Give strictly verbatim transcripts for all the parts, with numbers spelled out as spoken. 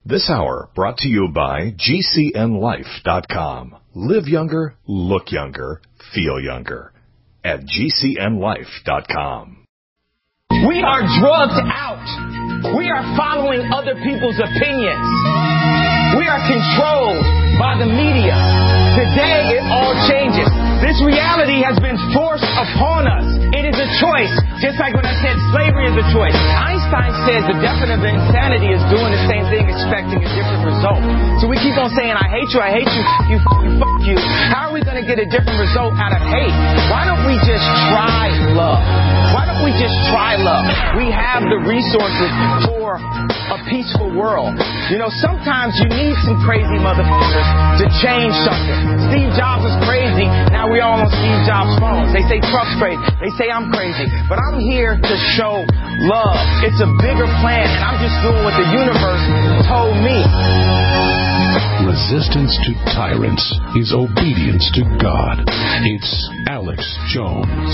This hour brought to you by G C N life dot com. Live younger, look younger, feel younger. At G C N life dot com. We are drugged out. We are following other people's opinions. We are controlled by the media. Today, it all changes. This reality has been forced upon us. It is a choice. Just like when I said slavery is a choice. Einstein says the definition of insanity is doing the same thing, expecting a different result. So we keep on saying, I hate you, I hate you, you, you, fuck you. How are we going to get a different result out of hate? Why don't we just try love? Why don't we just try love? We have the resources for a peaceful world. You know, sometimes you need some crazy motherfuckers to change something. Steve Jobs is crazy. Now we all on Steve Jobs' phones. They say Trump's crazy. They say I'm crazy. But I'm here to show love. It's a bigger plan, and I'm just doing what the universe told me. Resistance to tyrants is obedience to God. It's Alex Jones.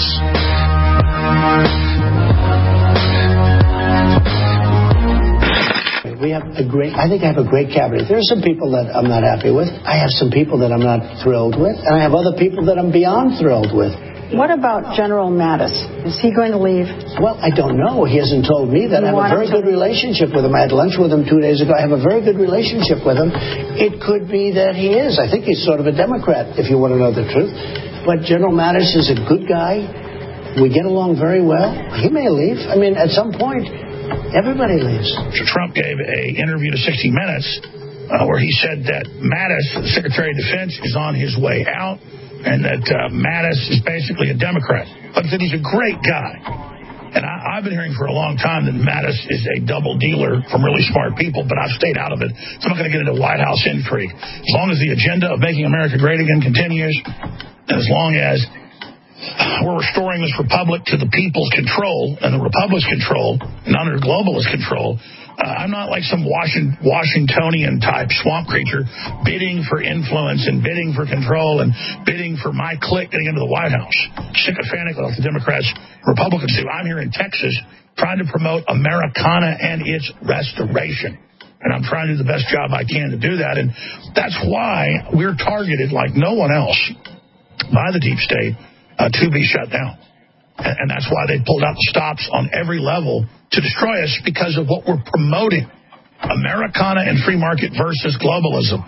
We have a great, I think I have a great cabinet. There are some people that I'm not happy with. I have some people that I'm not thrilled with. And I have other people that I'm beyond thrilled with. What about General Mattis? Is he going to leave? Well, I don't know. He hasn't told me that. I have a very good relationship with him. I had lunch with him two days ago. I have a very good relationship with him. It could be that he is. I think he's sort of a Democrat, if you want to know the truth. But General Mattis is a good guy. We get along very well. He may leave. I mean, at some point, everybody leaves. Trump gave an interview to sixty minutes uh, where he said that Mattis, the Secretary of Defense, is on his way out. And that uh, Mattis is basically a Democrat. But that he's a great guy. And I, I've been hearing for a long time that Mattis is a double dealer from really smart people, but I've stayed out of it. So I'm not going to get into White House intrigue. As long as the agenda of making America great again continues, and as long as we're restoring this republic to the people's control and the republic's control, not under globalist control, Uh, I'm not like some Washington, Washingtonian type swamp creature bidding for influence and bidding for control and bidding for my clique getting into the White House. Sycophantic like the Democrats, Republicans do. I'm here in Texas trying to promote Americana and its restoration. And I'm trying to do the best job I can to do that. And that's why we're targeted like no one else by the deep state uh, to be shut down. And that's why they pulled out the stops on every level to destroy us, because of what we're promoting. Americana and free market versus globalism.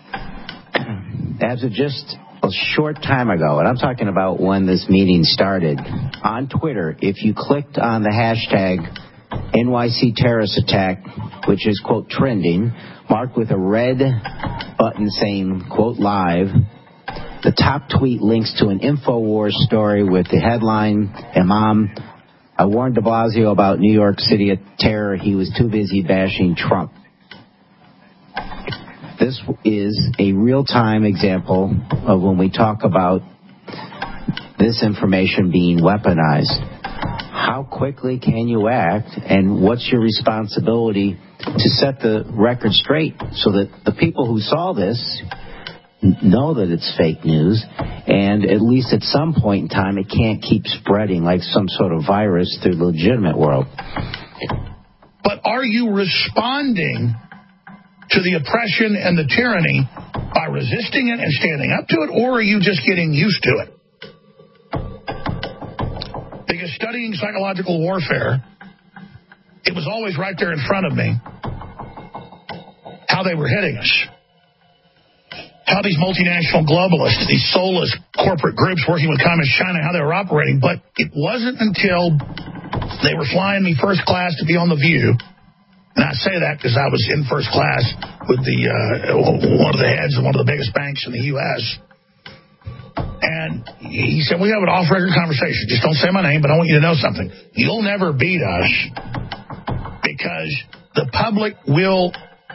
As of just a short time ago, and I'm talking about when this meeting started, on Twitter, if you clicked on the hashtag N Y C terrorist attack, which is, quote, trending, marked with a red button saying, quote, live, the top tweet links to an InfoWars story with the headline, Imam, I warned de Blasio about New York City terror. He was too busy bashing Trump. This is a real-time example of when we talk about this information being weaponized. How quickly can you act, and what's your responsibility to set the record straight so that the people who saw this know that it's fake news, and at least at some point in time it can't keep spreading like some sort of virus through the legitimate world. But are you responding to the oppression and the tyranny by resisting it and standing up to it, or are you just getting used to it? Because studying psychological warfare, it was always right there in front of me how they were hitting us. How these multinational globalists, these soulless corporate groups working with Communist China, how they were operating. But it wasn't until they were flying me first class to be on The View, and I say that because I was in first class with the uh, one of the heads of one of the biggest banks in the U S, and he said, we have an off-record conversation. Just don't say my name, but I want you to know something. You'll never beat us because the public will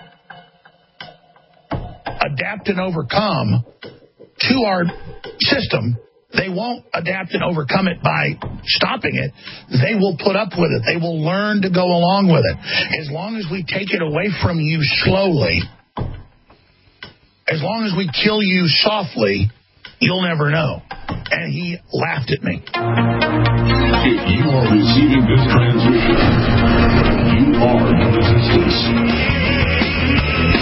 adapt and overcome to our system. They won't adapt and overcome it by stopping it. They will put up with it. They will learn to go along with it. As long as we take it away from you slowly, as long as we kill you softly, you'll never know. And he laughed at me. If you are receiving this transmission, you are the resistance.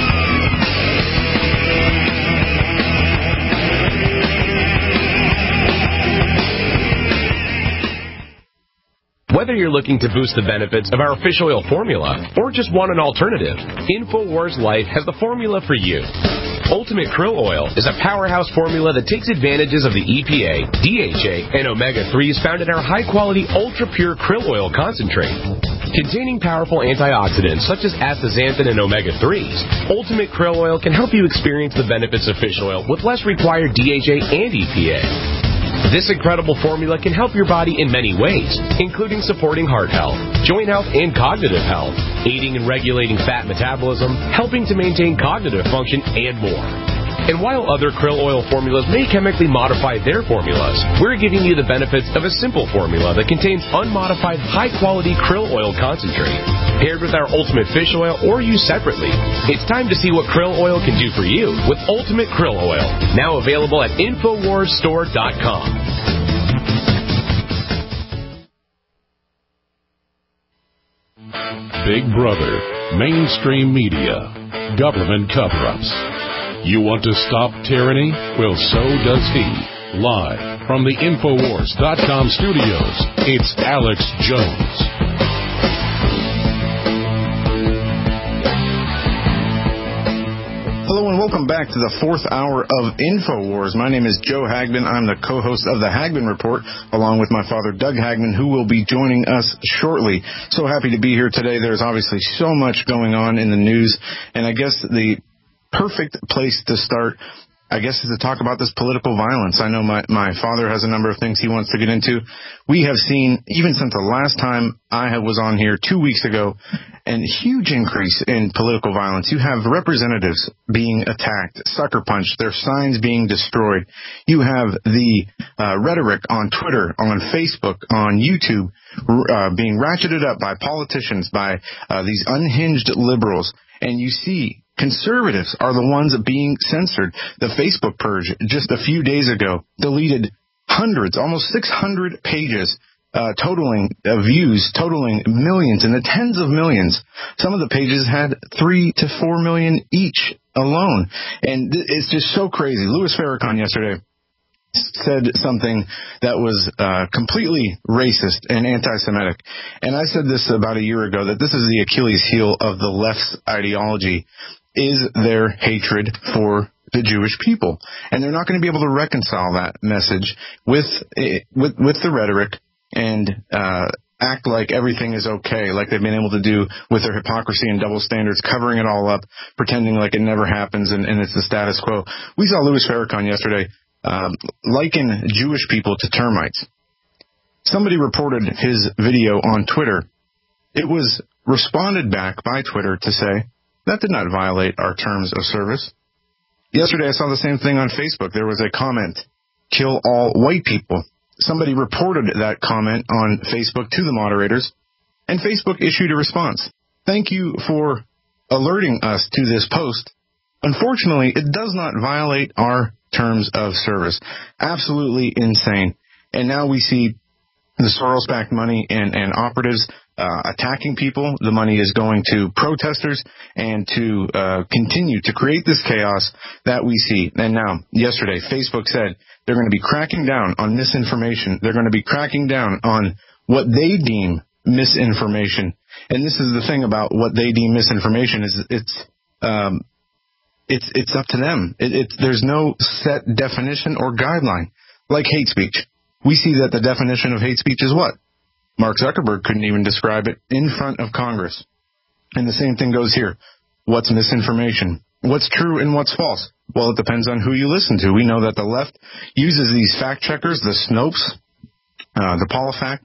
Whether you're looking to boost the benefits of our fish oil formula or just want an alternative, InfoWars Life has the formula for you. Ultimate Krill Oil is a powerhouse formula that takes advantages of the E P A, D H A, and omega threes found in our high-quality, ultra-pure krill oil concentrate. Containing powerful antioxidants such as astaxanthin and omega threes, Ultimate Krill Oil can help you experience the benefits of fish oil with less required D H A and E P A. This incredible formula can help your body in many ways, including supporting heart health, joint health, and cognitive health, aiding in regulating fat metabolism, helping to maintain cognitive function, and more. And while other krill oil formulas may chemically modify their formulas, we're giving you the benefits of a simple formula that contains unmodified, high-quality krill oil concentrate, paired with our Ultimate Fish Oil or used separately. It's time to see what krill oil can do for you with Ultimate Krill Oil, now available at Infowars Store dot com. Big Brother, mainstream media, government cover-ups. You want to stop tyranny? Well, so does he. Live from the Infowars dot com studios, it's Alex Jones. Hello and welcome back to the fourth hour of InfoWars. My name is Joe Hagman. I'm the co-host of the Hagman Report, along with my father, Doug Hagman, who will be joining us shortly. So happy to be here today. There's obviously so much going on in the news, and I guess the perfect place to start, I guess, is to talk about this political violence. I know my, my father has a number of things he wants to get into. We have seen, even since the last time I was on here two weeks ago, a huge increase in political violence. You have representatives being attacked, sucker punched, their signs being destroyed. You have the uh, rhetoric on Twitter, on Facebook, on YouTube uh, being ratcheted up by politicians, by uh, these unhinged liberals. And you see conservatives are the ones being censored. The Facebook purge just a few days ago deleted hundreds, almost six hundred pages, uh, totaling uh, views, totaling millions in the tens of millions. Some of the pages had three to four million each alone. And th- it's just so crazy. Louis Farrakhan yesterday said something that was uh, completely racist and anti-Semitic. And I said this about a year ago, that this is the Achilles heel of the left's ideology, is their hatred for the Jewish people. And they're not going to be able to reconcile that message with with, with the rhetoric and uh, act like everything is okay, like they've been able to do with their hypocrisy and double standards, covering it all up, pretending like it never happens and, and it's the status quo. We saw Louis Farrakhan yesterday um, liken Jewish people to termites. Somebody reported his video on Twitter. It was responded back by Twitter to say, that did not violate our terms of service. Yesterday, I saw the same thing on Facebook. There was a comment, kill all white people. Somebody reported that comment on Facebook to the moderators, and Facebook issued a response. Thank you for alerting us to this post. Unfortunately, it does not violate our terms of service. Absolutely insane. And now we see the Soros-backed money and, and operatives uh, attacking people. The money is going to protesters and to uh, continue to create this chaos that we see. And now, yesterday, Facebook said they're going to be cracking down on misinformation. They're going to be cracking down on what they deem misinformation. And this is the thing about what they deem misinformation is it's um, it's it's up to them. It, it's there's no set definition or guideline like hate speech. We see that the definition of hate speech is what? Mark Zuckerberg couldn't even describe it in front of Congress. And the same thing goes here. What's misinformation? What's true and what's false? Well, it depends on who you listen to. We know that the left uses these fact checkers, the Snopes, uh, the PolitiFact,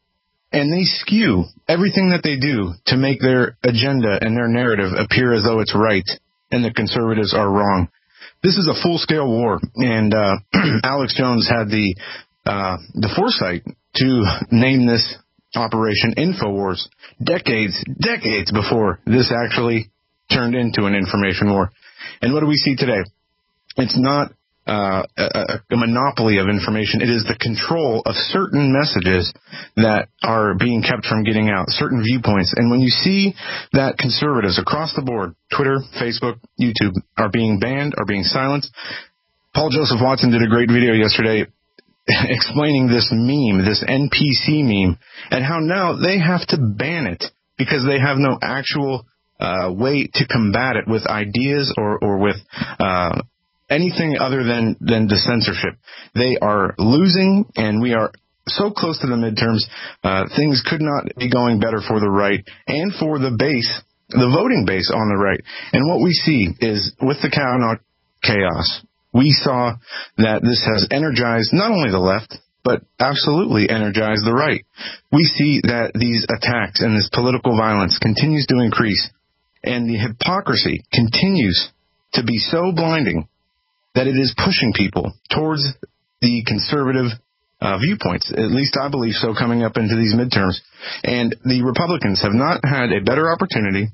and they skew everything that they do to make their agenda and their narrative appear as though it's right and the conservatives are wrong. This is a full-scale war, and uh, Alex Jones had the uh, the foresight to name this Operation InfoWars decades, decades before this actually turned into an information war. And what do we see today? It's not uh, a, a monopoly of information. It is the control of certain messages that are being kept from getting out, certain viewpoints. And when you see that conservatives across the board, Twitter, Facebook, YouTube, are being banned, are being silenced, Paul Joseph Watson did a great video yesterday explaining this meme, this N P C meme, and how now they have to ban it because they have no actual uh, way to combat it with ideas or, or with uh, anything other than, than the censorship. They are losing, and we are so close to the midterms. Uh, things could not be going better for the right and for the base, the voting base on the right. And what we see is with the Kavanaugh chaos, we saw that this has energized not only the left, but absolutely energized the right. We see that these attacks and this political violence continues to increase, and the hypocrisy continues to be so blinding that it is pushing people towards the conservative uh, viewpoints. At least I believe so coming up into these midterms. And the Republicans have not had a better opportunity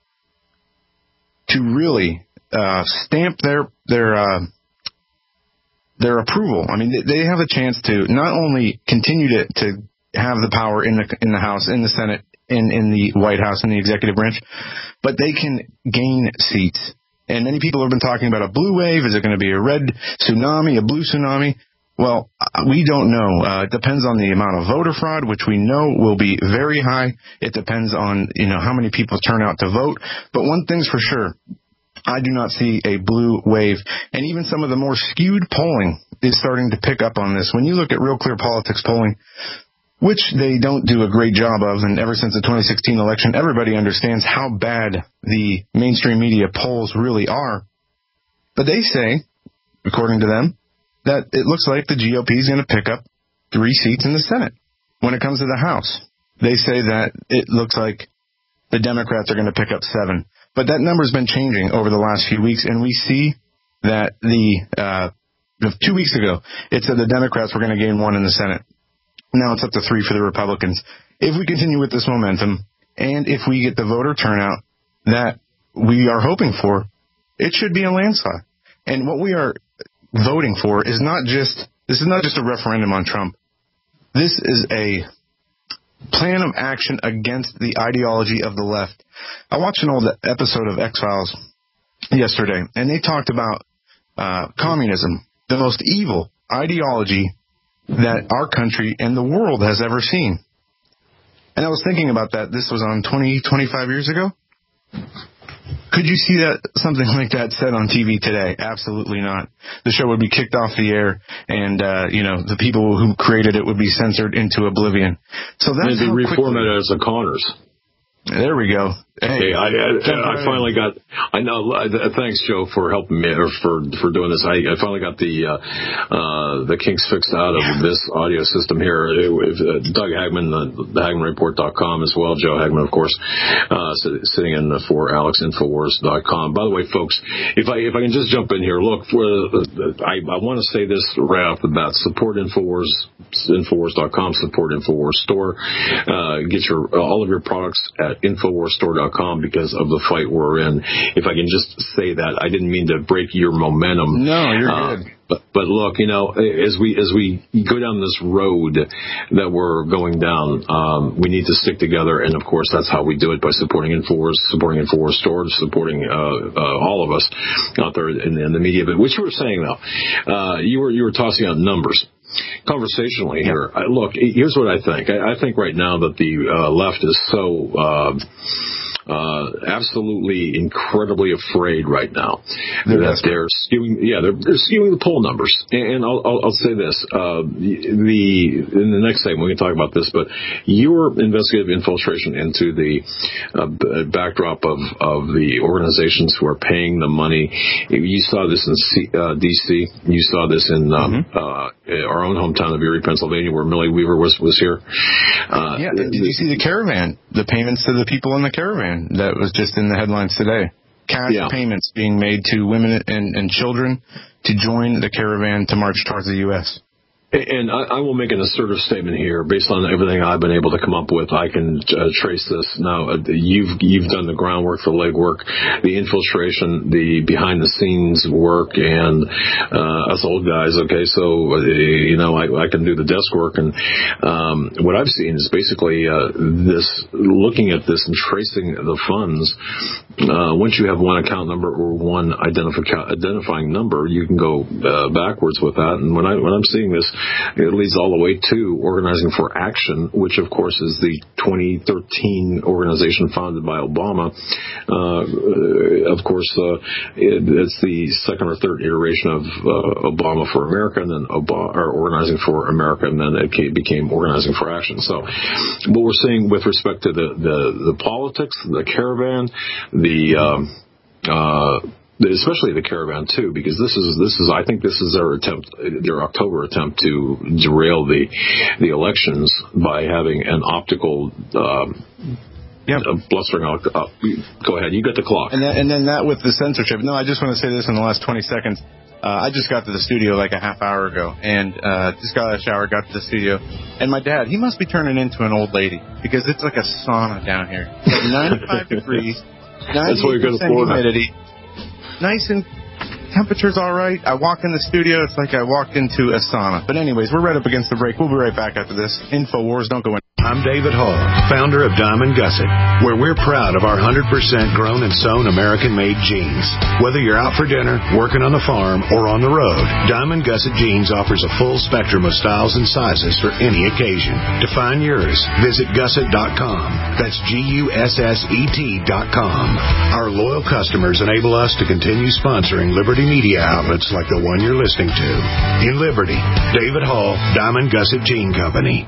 to really uh, stamp their their uh, their approval. I mean, they have a chance to not only continue to, to have the power in the in the House, in the Senate, in, in the White House, in the executive branch, but they can gain seats. And many people have been talking about a blue wave. Is it going to be a red tsunami, a blue tsunami? Well, we don't know. Uh, it depends on the amount of voter fraud, which we know will be very high. It depends on, you know, how many people turn out to vote. But one thing's for sure, I do not see a blue wave. And even some of the more skewed polling is starting to pick up on this. When you look at Real Clear Politics polling, which they don't do a great job of, and ever since the twenty sixteen election, everybody understands how bad the mainstream media polls really are. But they say, according to them, that it looks like the G O P is going to pick up three seats in the Senate. When it comes to the House, they say that it looks like the Democrats are going to pick up seven. But that number's been changing over the last few weeks, and we see that the uh, two weeks ago, it said the Democrats were going to gain one in the Senate. Now it's up to three for the Republicans. If we continue with this momentum, and if we get the voter turnout that we are hoping for, it should be a landslide. And what we are voting for is not just, this is not just a referendum on Trump. This is a plan of action against the ideology of the left. I watched an old episode of X-Files yesterday, and they talked about uh, communism, the most evil ideology that our country and the world has ever seen. And I was thinking about that. This was on twenty, twenty-five years ago. Could you see that something like that said on T V today? Absolutely not. The show would be kicked off the air, and uh, you know, the people who created it would be censored into oblivion. So that's maybe how reformatted as the Connors. There we go. Hey, Hey, I, I, I finally got. I know. Thanks, Joe, for helping me or for for doing this. I, I finally got the uh, uh, the kinks fixed out of this audio system here. It, uh, Doug Hagman, the, the Hagman Report dot com as well. Joe Hagman, of course, uh, sitting in for Alex Infowars dot com. By the way, folks, if I if I can just jump in here, look, for, uh, I I want to say this right off the bat. Support Infowars, Infowars dot com. Support Infowars Store. Uh, get your all of your products at Infowars Store dot com because of the fight we're in. If I can just say that, I didn't mean to break your momentum. No, you're uh, good. But, but look, you know, as we as we go down this road that we're going down, um, we need to stick together, and of course, that's how we do it, by supporting Infowars, supporting Infowars Store, supporting uh, uh, all of us out there in, in the media. But what you were saying, though, uh, you were you were tossing out numbers. Conversationally here, I, look, here's what I think. I, I think right now that the uh, left is so uh, uh, absolutely incredibly afraid right now they're that they're skewing. Yeah, they're, they're skewing the poll numbers. And I'll, I'll, I'll say this: uh, the in the next segment we can talk about this, but your investigative infiltration into the uh, b- backdrop of of the organizations who are paying the money. You saw this in C, uh, D C. You saw this in um, mm-hmm. uh, our own hometown of Erie, Pennsylvania, where Millie Weaver was was here. Uh, yeah, did you see the caravan? The payments to the people in the caravan that was just in the headlines today. Cash yeah. payments being made to women and, and children to join the caravan to march towards the U S And I, I will make an assertive statement here, based on everything I've been able to come up with. I can uh, trace this. Now, uh, you've you've done the groundwork, the legwork, the infiltration, the behind-the-scenes work, and uh, us old guys. Okay, so uh, you know I, I can do the desk work, and um, what I've seen is basically uh, this: looking at this and tracing the funds. Uh, once you have one account number or one identifi- identifying number, you can go uh, backwards with that. And when I when I'm seeing this. it leads all the way to Organizing for Action, which, of course, is the twenty thirteen organization founded by Obama. Uh, of course, uh, it, it's the second or third iteration of uh, Obama for America, and then Obama, or Organizing for America, and then it became Organizing for Action. So what we're seeing with respect to the, the, the politics, the caravan, the um, uh, especially the caravan too, because this is this is I think this is their attempt, their October attempt to derail the the elections by having an optical. Um, Yeah, uh, blustering out. Uh, go ahead. You got the clock. And then, and then that with the censorship. No, I just want to say this in the last twenty seconds. Uh, I just got to the studio like a half hour ago, and uh, just got out of the shower, got to the studio, and my dad, he must be turning into an old lady because it's like a sauna down here. It's like ninety-five degrees, ninety-eight percent humidity, nice and temperature's all right. I walk in the studio, it's like I walked into a sauna. But anyways, we're right up against the break. We'll be right back after this. InfoWars, don't go in. I'm David Hall, founder of Diamond Gusset, where we're proud of our one hundred percent grown and sewn American-made jeans. Whether you're out for dinner, working on the farm, or on the road, Diamond Gusset Jeans offers a full spectrum of styles and sizes for any occasion. To find yours, visit gusset dot com. That's G U S S E T dot com. Our loyal customers enable us to continue sponsoring Liberty media outlets like the one you're listening to. In Liberty, David Hall, Diamond Gusset Jean Company.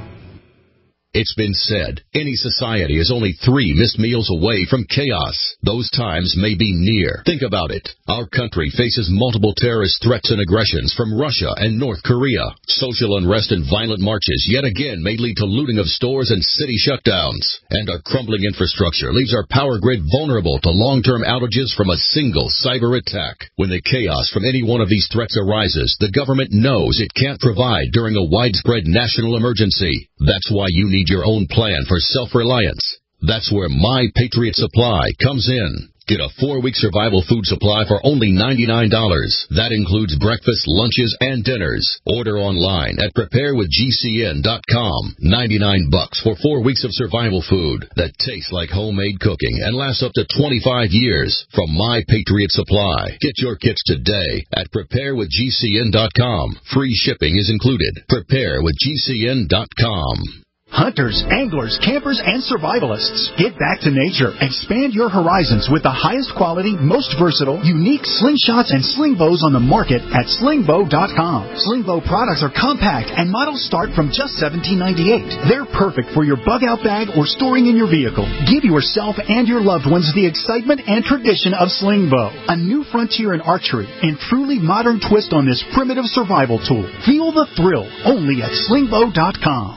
It's been said, any society is only three missed meals away from chaos. Those times may be near. Think about it. Our country faces multiple terrorist threats and aggressions from Russia and North Korea. Social unrest and violent marches yet again may lead to looting of stores and city shutdowns. And our crumbling infrastructure leaves our power grid vulnerable to long-term outages from a single cyber attack. When the chaos from any one of these threats arises, the government knows it can't provide during a widespread national emergency. That's why you need your own plan for self-reliance. That's where My Patriot Supply comes in. Get a four-week survival food supply for only ninety-nine dollars. That includes breakfast, lunches, and dinners. Order online at prepare with G C N dot com. ninety-nine bucks for four weeks of survival food that tastes like homemade cooking and lasts up to twenty-five years from My Patriot Supply. Get your kits today at prepare with G C N dot com. Free shipping is included. prepare with G C N dot com. Hunters, anglers, campers, and survivalists, get back to nature. Expand your horizons with the highest quality, most versatile, unique slingshots and sling bows on the market at sling bow dot com. Sling bow products are compact and models start from just seventeen ninety-eight. They're perfect for your bug out bag or storing in your vehicle. Give yourself and your loved ones the excitement and tradition of sling bow, a new frontier in archery and truly modern twist on this primitive survival tool. Feel the thrill only at sling bow dot com.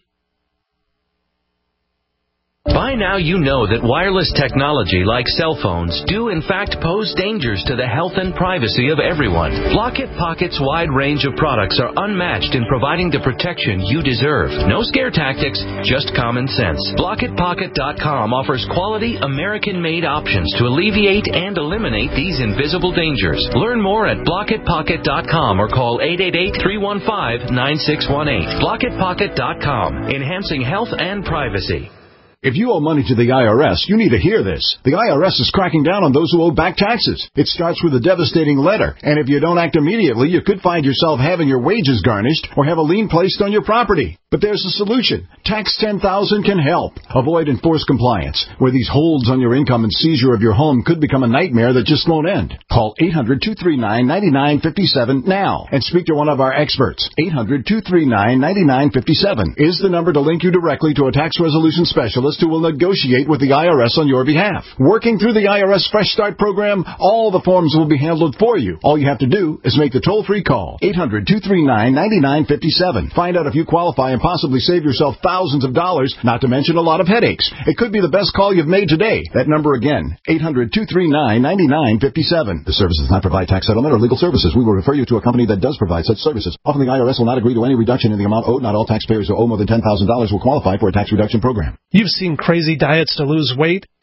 By now you know that wireless technology like cell phones do in fact pose dangers to the health and privacy of everyone. Blockit Pocket's wide range of products are unmatched in providing the protection you deserve. No scare tactics, just common sense. Blockit Pocket dot com offers quality American-made options to alleviate and eliminate these invisible dangers. Learn more at Blockit Pocket dot com or call eight eight eight, three one five, nine six one eight. Blockit Pocket dot com, enhancing health and privacy. If you owe money to the I R S, you need to hear this. The I R S is cracking down on those who owe back taxes. It starts with a devastating letter, and if you don't act immediately, you could find yourself having your wages garnished or have a lien placed on your property. But there's a solution. Tax ten thousand can help. Avoid enforced compliance, where these holds on your income and seizure of your home could become a nightmare that just won't end. Call eight hundred, two three nine, nine nine five seven now and speak to one of our experts. eight hundred, two three nine, nine nine five seven is the number to link you directly to a tax resolution specialist who will negotiate with the I R S on your behalf. Working through the I R S Fresh Start program, all the forms will be handled for you. All you have to do is make the toll-free call. eight hundred, two three nine, nine nine five seven. Find out if you qualify and possibly save yourself thousands of dollars, not to mention a lot of headaches. It could be the best call you've made today. That number again, eight hundred, two three nine, nine nine five seven. The service does not provide tax settlement or legal services. We will refer you to a company that does provide such services. Often the I R S will not agree to any reduction in the amount owed. Not all taxpayers who owe more than ten thousand dollars will qualify for a tax reduction program. You've seen crazy diets to lose weight.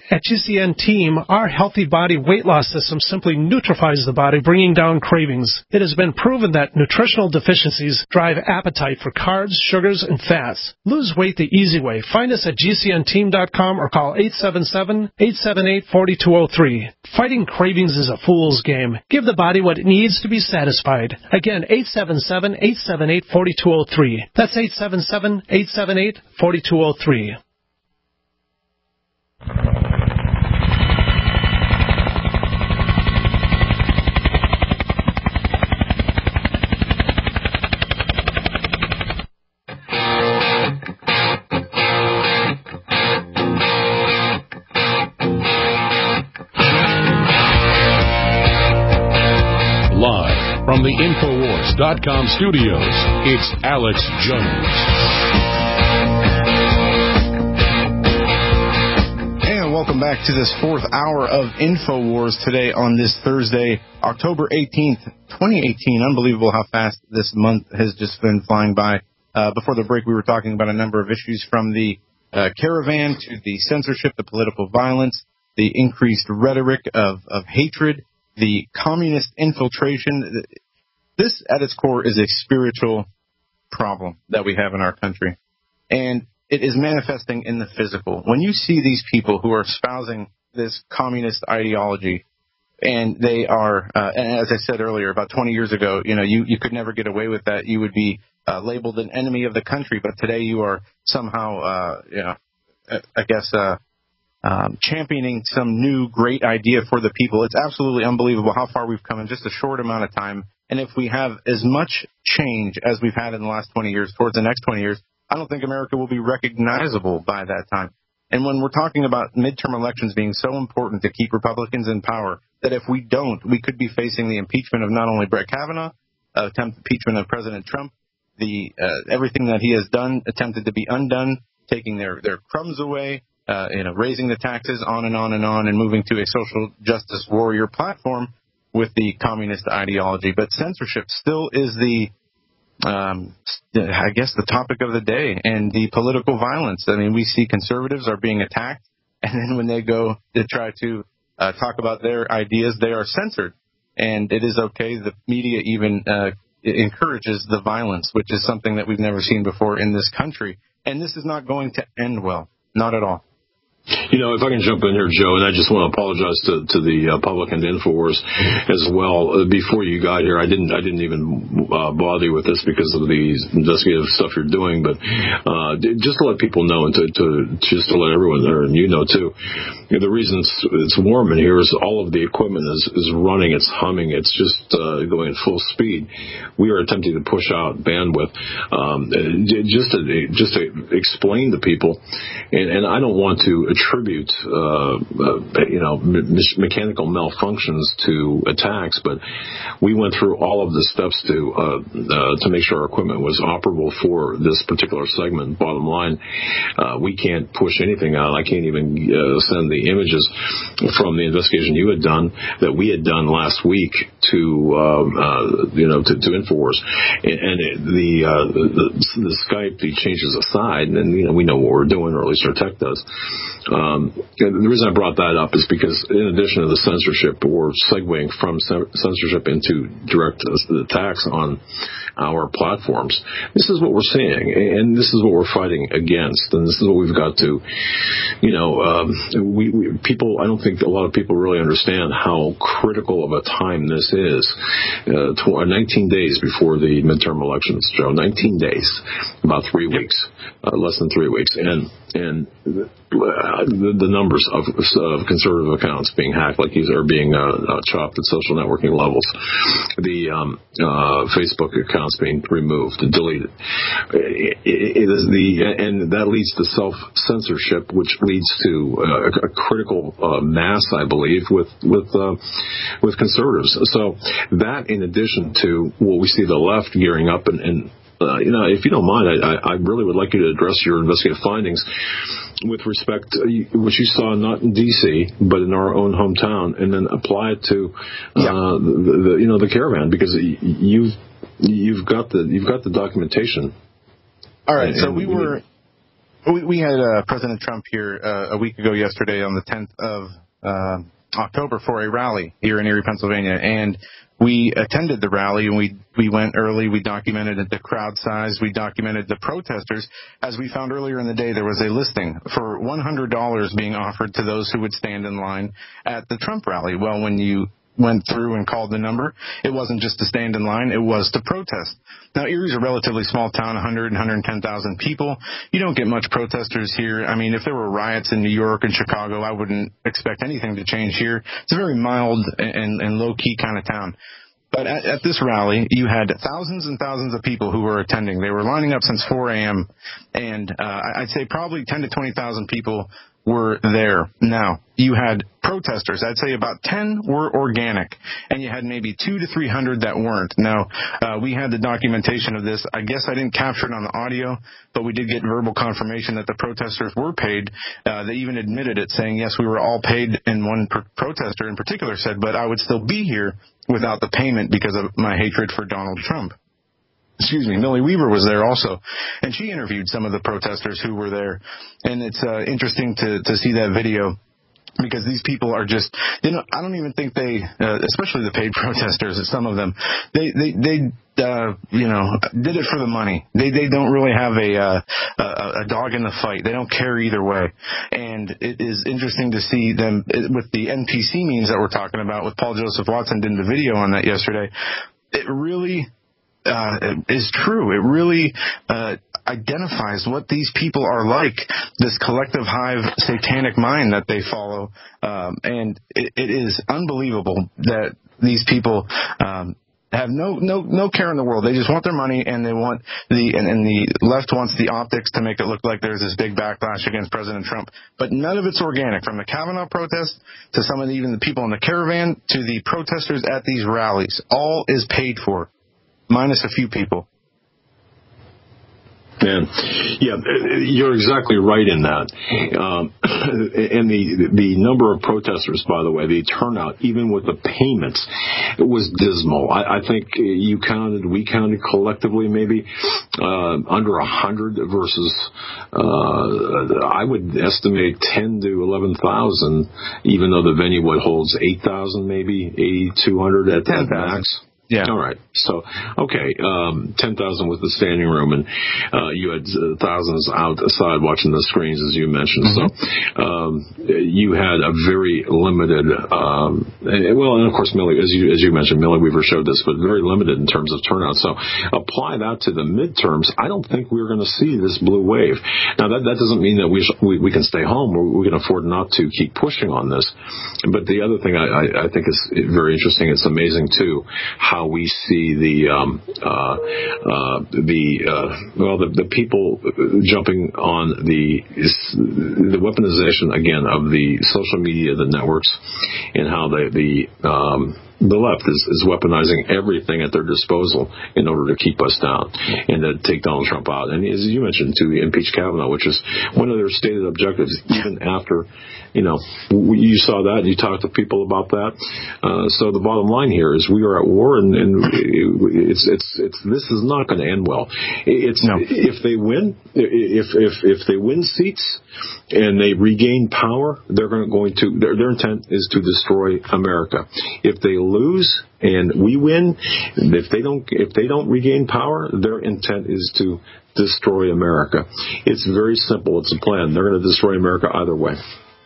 At G C N Team, our healthy body weight loss system simply neutralizes the body, bringing down cravings. It has been proven that nutritional deficiencies drive appetite for carbs, sugars, and fats. Lose weight the easy way. Find us at G C N team dot com or call eight seven seven, eight seven eight, four two zero three. Fighting cravings is a fool's game. Give the body what it needs to be satisfied. Again, eight seven seven, eight seven eight, four two zero three. That's eight seven seven, eight seven eight, four two zero three. Live from the Infowars dot com studios, it's Alex Jones. And welcome back to this fourth hour of Infowars today on this Thursday, October eighteenth, twenty eighteen. Unbelievable how fast this month has just been flying by. Uh, before the break, we were talking about a number of issues from the uh, caravan to the censorship, the political violence, the increased rhetoric of, of hatred, the communist infiltration. This, at its core, is a spiritual problem that we have in our country. And it is manifesting in the physical. When you see these people who are espousing this communist ideology, and they are, uh, and as I said earlier, about twenty years ago, you know, you, you could never get away with that. You would be uh, labeled an enemy of the country. But today you are somehow, uh, you know, I guess, uh, Um, championing some new great idea for the people. It's absolutely unbelievable how far we've come in just a short amount of time. And if we have as much change as we've had in the last twenty years towards the next twenty years, I don't think America will be recognizable by that time. And when we're talking about midterm elections being so important to keep Republicans in power, that if we don't, we could be facing the impeachment of not only Brett Kavanaugh, uh, attempt impeachment of President Trump, the uh, everything that he has done, attempted to be undone, taking their, their crumbs away, Uh, you know, raising the taxes, on and on and on, and moving to a social justice warrior platform with the communist ideology. But censorship still is the, um, I guess, the topic of the day, and the political violence. I mean, we see conservatives are being attacked, and then when they go to try to uh, talk about their ideas, they are censored. And it is okay. The media even uh, encourages the violence, which is something that we've never seen before in this country. And this is not going to end well. Not at all. You know, if I can jump in here, Joe, and I just want to apologize to, to the uh, public and to Infowars as well. Uh, before you got here, I didn't I didn't even uh, bother you with this because of the investigative stuff you're doing, but uh, just to let people know, and to, to just to let everyone there, and you know too, you know, the reason it's, it's warm in here is all of the equipment is, is running, it's humming, it's just uh, going at full speed. We are attempting to push out bandwidth um, just to just to explain to people, and, and I don't want to attribute, uh, uh, you know, me- mechanical malfunctions to attacks, but we went through all of the steps to uh, uh, to make sure our equipment was operable for this particular segment. Bottom line, uh, we can't push anything out. I can't even uh, send the images from the investigation you had done that we had done last week to, um, uh, you know, to, to Infowars. And, and it, the, uh, the the Skype, the changes aside, and you know, we know what we're doing, or at least our tech does. Um, the reason I brought that up is because in addition to the censorship, we're segueing from censorship into direct attacks on our platforms. This is what we're seeing, and this is what we're fighting against, and this is what we've got to, you know, um, we, we people, I don't think a lot of people really understand how critical of a time this is. Uh, tw- nineteen days before the midterm elections, Joe, nineteen days, about three weeks, uh, less than three weeks, and and uh, the, the numbers of, of conservative accounts being hacked, like these, are being uh, uh, chopped at social networking levels. The um, uh, Facebook accounts being removed and deleted. It, it, it is the and that leads to self-censorship, which leads to uh, a, a critical uh, mass, I believe, with with uh, with conservatives. So that, in addition to what we see the left gearing up and. and Uh, you know, if you don't mind, I, I really would like you to address your investigative findings with respect to what you saw not in D C but in our own hometown, and then apply it to uh, yeah. the, the you know the caravan, because you've you've got the you've got the documentation. All right, and, so we were We, we had uh, President Trump here uh, a week ago yesterday on the tenth of uh, October for a rally here in Erie, Pennsylvania, and we attended the rally, and we, we went early. We documented the crowd size. We documented the protesters. As we found earlier in the day, there was a listing for one hundred dollars being offered to those who would stand in line at the Trump rally. Well, when you went through and called the number, it wasn't just to stand in line, it was to protest. Now, Erie's a relatively small town, one hundred, one hundred ten thousand people. You don't get much protesters here. I mean, if there were riots in New York and Chicago, I wouldn't expect anything to change here. It's a very mild and, and low-key kind of town. But at, at this rally, you had thousands and thousands of people who were attending. They were lining up since four a.m., and uh, I'd say probably ten to twenty thousand people were there. Now, you had protesters. I'd say about ten were organic, and you had maybe two to three hundred that weren't. Now, uh, we had the documentation of this. I guess I didn't capture it on the audio, but we did get verbal confirmation that the protesters were paid. Uh, they even admitted it, saying, yes, we were all paid, and one pr- protester in particular said, but I would still be here without the payment because of my hatred for Donald Trump. Excuse me, Millie Weaver was there also, and she interviewed some of the protesters who were there, and it's uh, interesting to, to see that video because these people are just, you know, I don't even think they, uh, especially the paid protesters, some of them, they, they, they, uh, you know, did it for the money. They, they don't really have a, uh, a, a dog in the fight. They don't care either way. And it is interesting to see them with the N P C means that we're talking about with Paul Joseph Watson did the video on that yesterday. It really, Uh, is true. It really uh, identifies what these people are like, this collective hive satanic mind that they follow. Um, and it, it is unbelievable that these people um, have no, no, no care in the world. They just want their money, and they want the, and, and the left wants the optics to make it look like there's this big backlash against President Trump. But none of it's organic, from the Kavanaugh protest to some of the, even the people in the caravan to the protesters at these rallies. All is paid for. Minus a few people. Man, yeah, you're exactly right in that. Um, and the the number of protesters, by the way, the turnout, even with the payments, it was dismal. I, I think you counted, we counted collectively maybe uh, under a hundred versus, uh, I would estimate ten to eleven thousand, even though the venue would holds eight thousand, maybe eighty two hundred at that max. Yeah. All right. So, okay, um, ten thousand with the standing room, and uh, you had uh, thousands outside watching the screens, as you mentioned. Mm-hmm. So, um, you had a very limited, um, and, well, and of course, Millie, as you as you mentioned, Millie Weaver showed this, but very limited in terms of turnout. So, apply that to the midterms. I don't think we're going to see this blue wave. Now, that that doesn't mean that we sh- we, we can stay home. Or we can afford not to keep pushing on this. But the other thing I, I, I think is very interesting. It's amazing too how we see the um, uh, uh, the uh, well the, the people jumping on the the weaponization again of the social media, the networks, and how the the um, the left is, is weaponizing everything at their disposal in order to keep us down and to take Donald Trump out. And as you mentioned, to impeach Kavanaugh, which is one of their stated objectives, even after, you know, you saw that and you talked to people about that. Uh, so the bottom line here is we are at war, and, and it's, it's, it's, this is not going to end well. It's, no. If they win, if, if, if they win seats and they regain power, they're going to, their, their intent is to destroy America. If they lose and we win, if they don't, if they don't regain power, their intent is to destroy America. It's very simple. It's a plan. They're going to destroy America either way.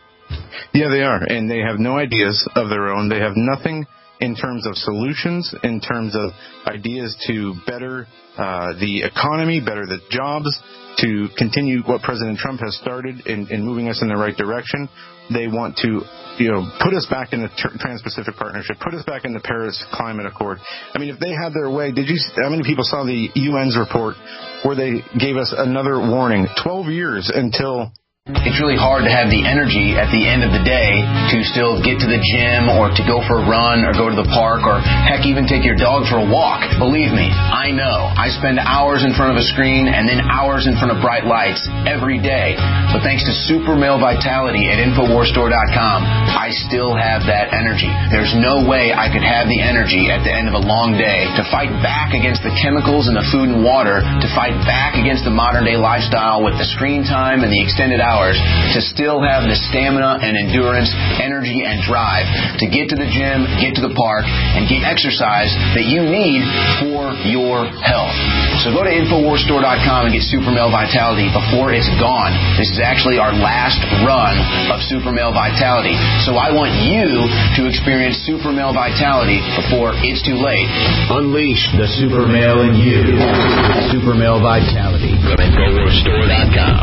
Yeah, they are, and they have no ideas of their own. They have nothing in terms of solutions, in terms of ideas to better uh, the economy, better the jobs, to continue what President Trump has started in, in moving us in the right direction. They want to, you know, put us back in the Trans-Pacific Partnership, put us back in the Paris Climate Accord. I mean, if they had their way, did you? How many people saw the U N's report where they gave us another warning? Twelve years until It's really hard to have the energy at the end of the day to still get to the gym or to go for a run or go to the park or, heck, even take your dog for a walk. Believe me, I know. I spend hours in front of a screen and then hours in front of bright lights every day. But thanks to Super Male Vitality at Infowars Store dot com, I still have that energy. There's no way I could have the energy at the end of a long day to fight back against the chemicals in the food and water, to fight back against the modern-day lifestyle with the screen time and the extended hours, to still have the stamina and endurance, energy and drive to get to the gym, get to the park, and get exercise that you need for your health. So go to Infowars Store dot com and get Super Male Vitality before it's gone. This is actually our last run of Super Male Vitality. So I want you to experience Super Male Vitality before it's too late. Unleash the Super Male in you. Super Male Vitality. Go to Infowars Store dot com.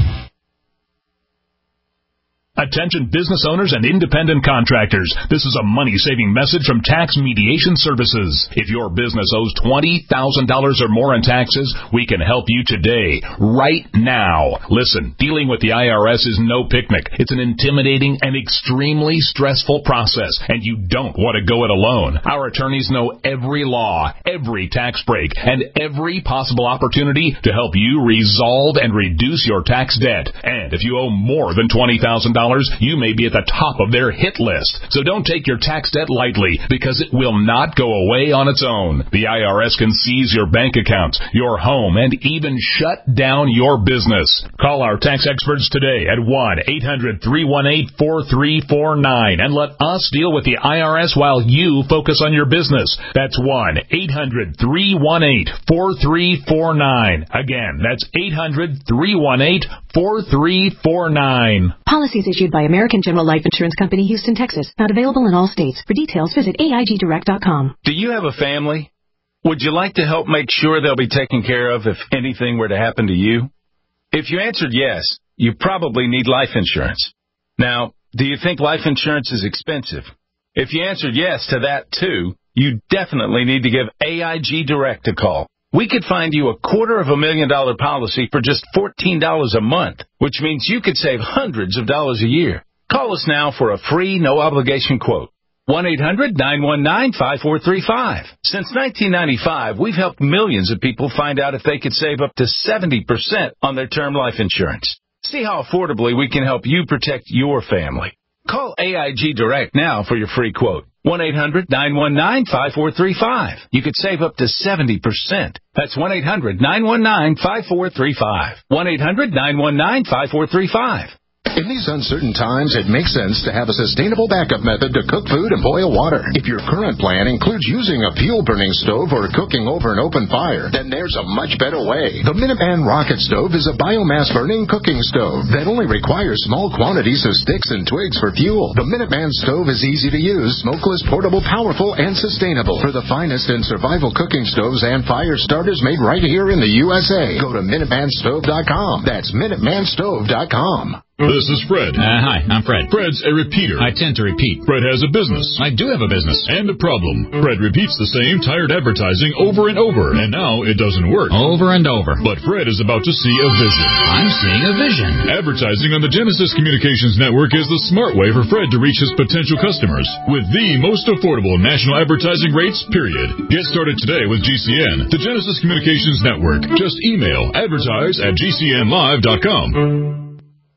Attention business owners and independent contractors. This is a money-saving message from Tax Mediation Services. If your business owes twenty thousand dollars or more in taxes, we can help you today, right now. Listen, dealing with the I R S is no picnic. It's an intimidating and extremely stressful process, and you don't want to go it alone. Our attorneys know every law, every tax break, and every possible opportunity to help you resolve and reduce your tax debt. And if you owe more than twenty thousand dollars, you may be at the top of their hit list. So don't take your tax debt lightly, because it will not go away on its own. The I R S can seize your bank accounts, your home, and even shut down your business. Call our tax experts today at one eight hundred three one eight four three four nine and let us deal with the I R S while you focus on your business. That's one eight hundred three one eight four three four nine. Again, that's eight hundred three one eight four three four nine. Policies issued by American General Life Insurance Company, Houston, Texas. Not available in all states. For details, visit A I G direct dot com. Do you have a family? Would you like to help make sure they'll be taken care of if anything were to happen to you? If you answered yes, you probably need life insurance. Now, do you think life insurance is expensive? If you answered yes to that too, you definitely need to give A I G Direct a call. We could find you a quarter of a million dollar policy for just fourteen dollars a month, which means you could save hundreds of dollars a year. Call us now for a free, no-obligation quote. one eight hundred nine one nine five four three five. Since nineteen ninety-five, we've helped millions of people find out if they could save up to seventy percent on their term life insurance. See how affordably we can help you protect your family. Call A I G Direct now for your free quote. one eight hundred nine one nine five four three five. You could save up to seventy percent. That's one eight hundred nine one nine five four three five. one eight hundred nine one nine five four three five. In these uncertain times, it makes sense to have a sustainable backup method to cook food and boil water. If your current plan includes using a fuel-burning stove or cooking over an open fire, then there's a much better way. The Minuteman Rocket Stove is a biomass-burning cooking stove that only requires small quantities of sticks and twigs for fuel. The Minuteman Stove is easy to use, smokeless, portable, powerful, and sustainable. For the finest in survival cooking stoves and fire starters made right here in the U S A, go to Minuteman Stove dot com. That's Minuteman Stove dot com. This is Fred. Uh, hi, I'm Fred. Fred's a repeater. I tend to repeat. Fred has a business. I do have a business. And a problem. Fred repeats the same tired advertising over and over, and now it doesn't work. Over and over. But Fred is about to see a vision. I'm seeing a vision. Advertising on the Genesis Communications Network is the smart way for Fred to reach his potential customers with the most affordable national advertising rates, period. Get started today with G C N, the Genesis Communications Network. Just email advertise at G C N live dot com.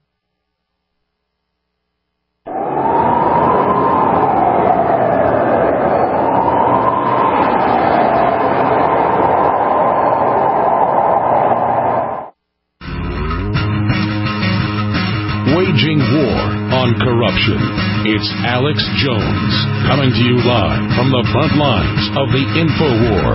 Waging war on corruption. It's Alex Jones coming to you live from the front lines of the InfoWar.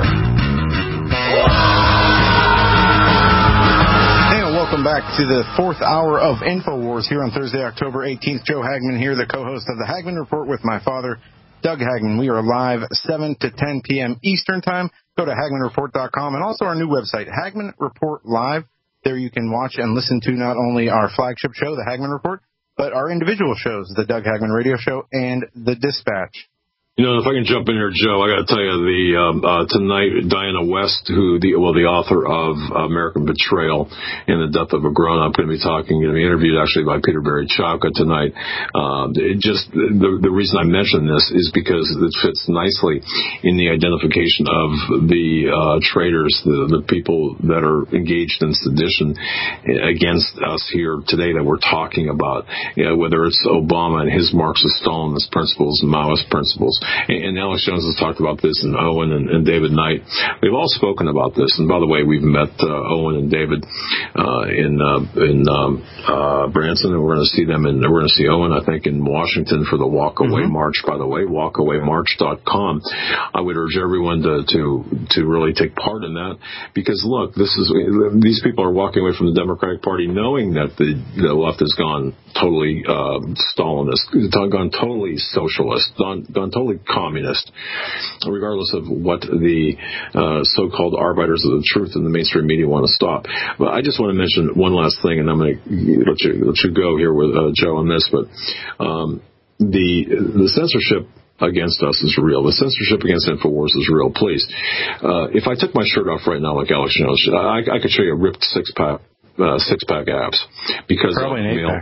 And welcome back to the fourth hour of InfoWars here on Thursday, October eighteenth. Joe Hagman here, the co-host of the Hagman Report with my father, Doug Hagman. We are live seven to ten p.m. Eastern Time. Go to Hagman Report dot com and also our new website, Hagman Report Live. There you can watch and listen to not only our flagship show, the Hagman Report, but our individual shows, the Doug Hagman Radio Show and The Dispatch. You know, if I can jump in here, Joe, I got to tell you, the um, uh, tonight, Diana West, who the well, the author of American Betrayal and the Death of a Grown-Up, going to be talking, going to be interviewed actually by Peter Barry Chowka tonight. Um, it just the the reason I mention this is because it fits nicely in the identification of the uh, traitors, the the people that are engaged in sedition against us here today that we're talking about, you know, whether it's Obama and his Marxist-Stalinist principles and Maoist principles. And Alex Jones has talked about this, and Owen and, and David Knight. We've all spoken about this. And by the way, we've met uh, Owen and David uh, in uh, in um, uh, Branson, and we're going to see them, and we're going to see Owen, I think, in Washington for the Walkaway mm-hmm. March. By the way, walkaway march dot com. I would urge everyone to, to to really take part in that, because look, this is these people are walking away from the Democratic Party knowing that the, the left has gone totally uh, Stalinist, gone totally socialist, gone, gone totally communist, regardless of what the uh, so-called arbiters of the truth in the mainstream media want to stop. But I just want to mention one last thing, and I'm going to let you let you go here with uh, Joe on this. But um, the the censorship against us is real. The censorship against InfoWars is real. Please, uh, if I took my shirt off right now, like Alex Jones, I, I could show you a ripped six pack. Uh, six-pack abs, because probably an eight-pack.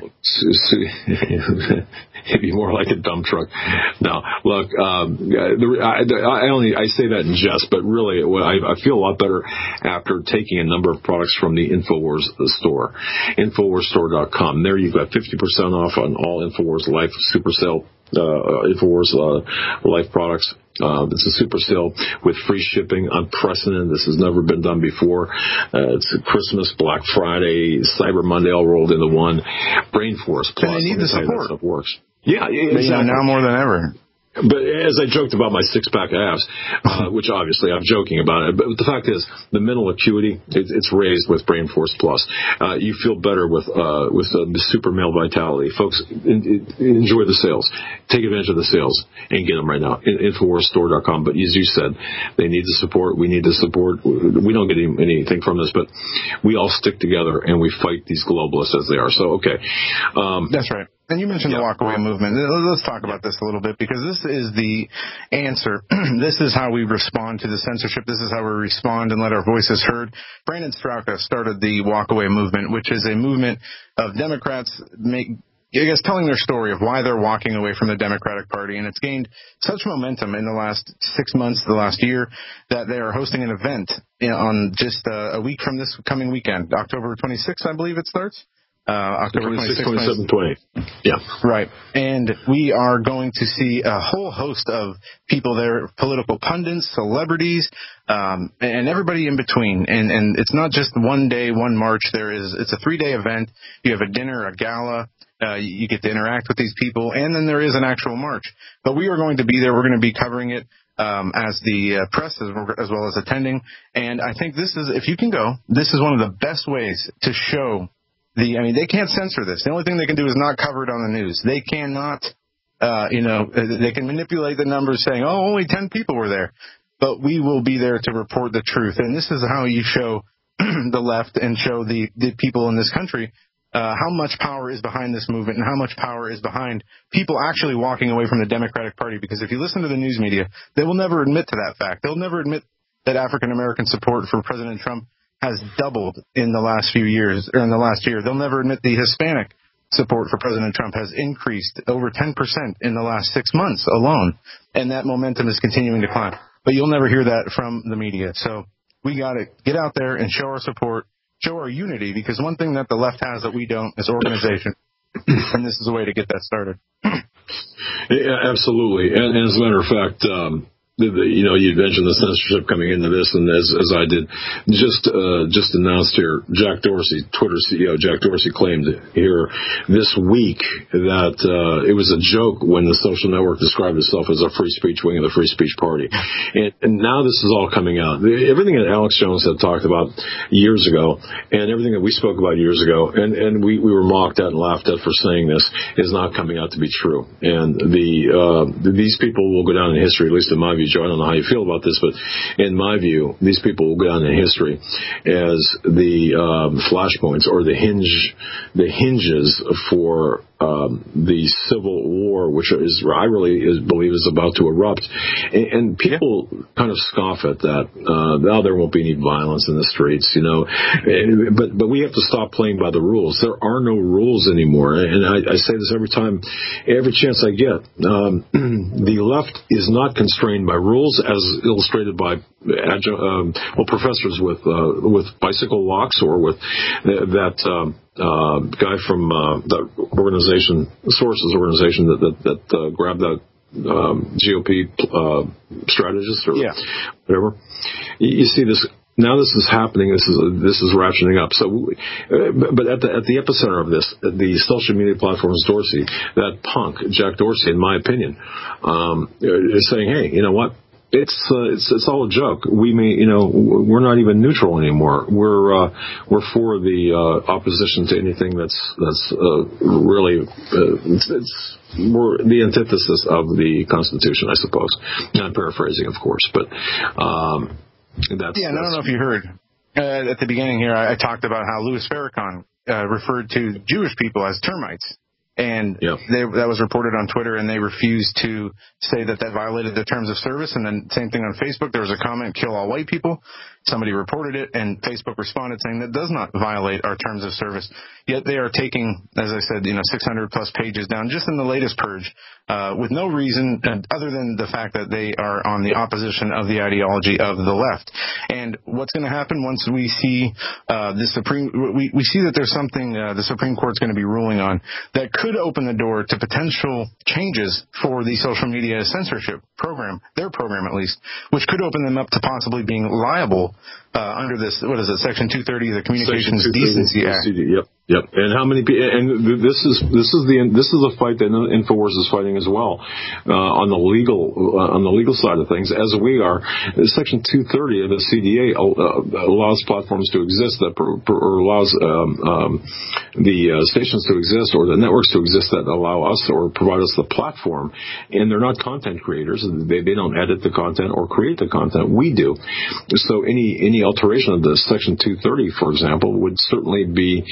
It'd be more like a dump truck. No, look, um, the, I, I only I say that in jest, but really, I, I feel a lot better after taking a number of products from the InfoWars store, infowars store dot com. There you've got fifty percent off on all InfoWars Life Super Sale, uh, InfoWars uh, Life products. Uh, it's a super sale with free shipping, unprecedented. This has never been done before. Uh, it's Christmas, Black Friday, Cyber Monday all rolled into one. Brain Force Plus. And they need the support. Stuff works. Yeah, exactly. You know, now more than ever. But as I joked about my six-pack abs, uh, which obviously I'm joking about it, but the fact is, the mental acuity, it, it's raised with Brain Force Plus. Uh, you feel better with uh, with uh, the super male vitality. Folks, in, in, enjoy the sales. Take advantage of the sales and get them right now. In, infowars store dot com. But as you said, they need the support. We need the support. We don't get any, anything from this, but we all stick together and we fight these globalists as they are. So, okay. Um, That's right. And you mentioned yeah. the walkaway movement. Let's talk about this a little bit, because this is the answer. This is how we respond to the censorship. This is how we respond and let our voices heard. Brandon Straka started the walkaway movement, which is a movement of Democrats make, I guess, telling their story of why they're walking away from the Democratic Party. And it's gained such momentum in the last six months, the last year, that they are hosting an event on just a week from this coming weekend, October twenty-sixth, I believe it starts. Uh, October twenty-sixth, twenty-seventh, twenty-eighth. Yeah. Right. And we are going to see a whole host of people there, political pundits, celebrities, um, and everybody in between. And, and it's not just one day, one march. There is, it's a three-day event. You have a dinner, a gala. Uh, you get to interact with these people. And then there is an actual march. But we are going to be there. We're going to be covering it um, as the uh, press as, as well as attending. And I think this is, if you can go, this is one of the best ways to show The, I mean, they can't censor this. The only thing they can do is not cover it on the news. They cannot, uh, you know, they can manipulate the numbers saying, oh, only ten people were there. But we will be there to report the truth. And this is how you show the left and show the, the people in this country uh, how much power is behind this movement and how much power is behind people actually walking away from the Democratic Party. Because if you listen to the news media, they will never admit to that fact. They'll never admit that African-American support for President Trump has doubled in the last few years, or in the last year. They'll never admit the Hispanic support for President Trump has increased over ten percent in the last six months alone, and that momentum is continuing to climb. But you'll never hear that from the media. So we got to get out there and show our support, show our unity, because one thing that the left has that we don't is organization, and this is a way to get that started. Yeah, absolutely. And, and as a matter of fact, um, The, the, you know, you mentioned the censorship coming into this, and as, as I did, just uh, just announced here, Jack Dorsey, Twitter C E O Jack Dorsey, claimed here this week that uh, it was a joke when the social network described itself as a free speech wing of the free speech party. And, and now this is all coming out. Everything that Alex Jones had talked about years ago, and everything that we spoke about years ago, and, and we, we were mocked at and laughed at for saying this, is not coming out to be true. And the uh, these people will go down in history, at least in my view. Joe, I don't know how you feel about this, but in my view, these people will go down in history as the um, flashpoints or the hinge, the hinges for um, the civil war, which is I really is, believe is about to erupt, and, and people yeah. kind of scoff at that. Uh, now there won't be any violence in the streets, you know, and, but but we have to stop playing by the rules. There are no rules anymore, and I, I say this every time, every chance I get. Um, the left is not constrained by rules, as illustrated by adjunct, um, well professors with uh, with bicycle locks, or with th- that. Um, Uh, guy from uh, the organization, Sources organization that that, that uh, grabbed that um, G O P uh, strategist or yeah. whatever. You, you see this now. This is happening. This is this is ratcheting up. So, uh, but at the at the epicenter of this, the social media platform is Dorsey. That punk Jack Dorsey, in my opinion, um, is saying, "Hey, you know what? It's uh, it's it's all a joke. We may, you know, we're not even neutral anymore. We're uh, we're for the uh, opposition to anything that's that's uh, really uh, it's, it's we're the antithesis of the Constitution, I suppose. I'm paraphrasing, of course, but um, that's yeah. And that's, I don't know if you heard uh, at the beginning here. I, I talked about how Louis Farrakhan uh, referred to Jewish people as termites. And yep. they, that was reported on Twitter, and they refused to say that that violated the terms of service. And then same thing on Facebook. There was a comment, kill all white people. Somebody reported it, and Facebook responded saying that does not violate our terms of service. Yet they are taking, as I said, you know, six hundred plus pages down just in the latest purge uh, with no reason other than the fact that they are on the opposition of the ideology of the left. And what's going to happen once we see uh, the Supreme, we, we see that there's something uh, the Supreme Court's going to be ruling on that could open the door to potential changes for the social media censorship program, their program at least, which could open them up to possibly being liable uh, under this, what is it, Section two thirty of the Communications Decency Act. Yep, yep. And how many people? And this is this is the this is a fight that InfoWars is fighting as well uh, on the legal uh, on the legal side of things, as we are. Section two thirty of the C D A uh, allows platforms to exist that per, per, or allows um, um, the uh, stations to exist or the networks to exist that allow us or provide us the platform. And they're not content creators; they they don't edit the content or create the content. We do. So any any alteration of this Section two thirty, for example, would certainly be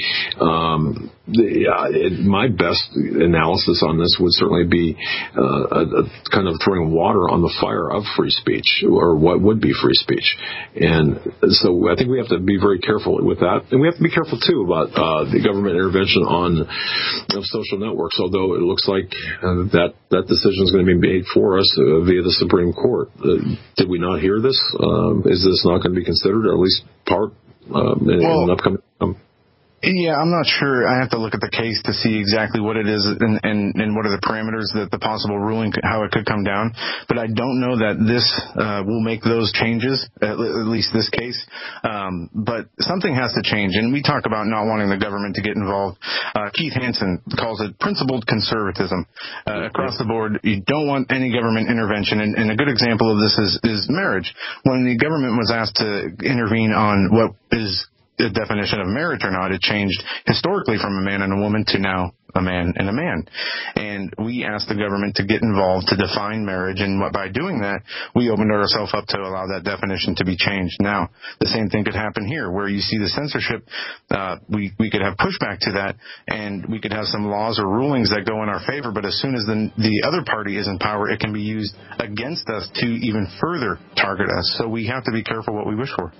um, the, uh, it, my best analysis on this would certainly be uh, a, a kind of throwing water on the fire of free speech, or what would be free speech. And so I think we have to be very careful with that, and we have to be careful too about uh, the government intervention on of social networks. Although it looks like uh, that that decision is going to be made for us uh, via the Supreme Court. Uh, did we not hear this? Um, is this not going to be considered, or at least part um, in, well, in an upcoming? Um, Yeah, I'm not sure. I have to look at the case to see exactly what it is and, and, and what are the parameters that the possible ruling, how it could come down. But I don't know that this uh, will make those changes, at, at least this case. Um, but something has to change. And we talk about not wanting the government to get involved. Uh, Keith Hansen calls it principled conservatism. Uh, across the board, you don't want any government intervention. And, and a good example of this is, is marriage. When the government was asked to intervene on what is the definition of marriage or not, it changed historically from a man and a woman to now a man and a man. And we asked the government to get involved to define marriage, and by doing that, we opened ourselves up to allow that definition to be changed. Now, the same thing could happen here, where you see the censorship. Uh, we, we could have pushback to that, and we could have some laws or rulings that go in our favor, but as soon as the, the other party is in power, it can be used against us to even further target us. So we have to be careful what we wish for.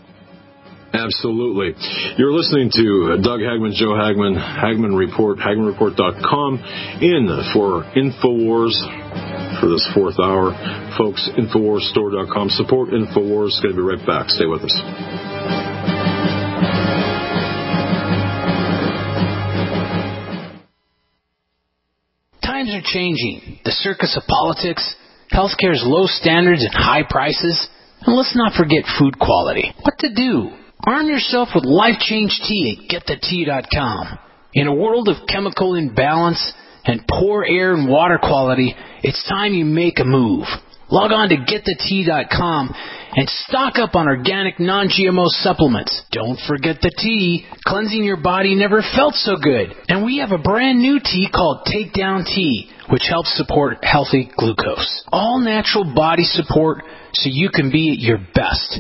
Absolutely. You're listening to Doug Hagmann, Joe Hagmann, Hagmann Report, Hagmann Report dot com, in for InfoWars for this fourth hour. Folks, InfoWars Store dot com. Support InfoWars. Going to be right back. Stay with us. Times are changing. The circus of politics, healthcare's low standards and high prices, and let's not forget food quality. What to do? Arm yourself with Life Change Tea at Get The Tea dot com. In a world of chemical imbalance and poor air and water quality, it's time you make a move. Log on to Get The Tea dot com and stock up on organic non-G M O supplements. Don't forget the tea. Cleansing your body never felt so good. And we have a brand new tea called Takedown Tea, which helps support healthy glucose. All natural body support so you can be at your best.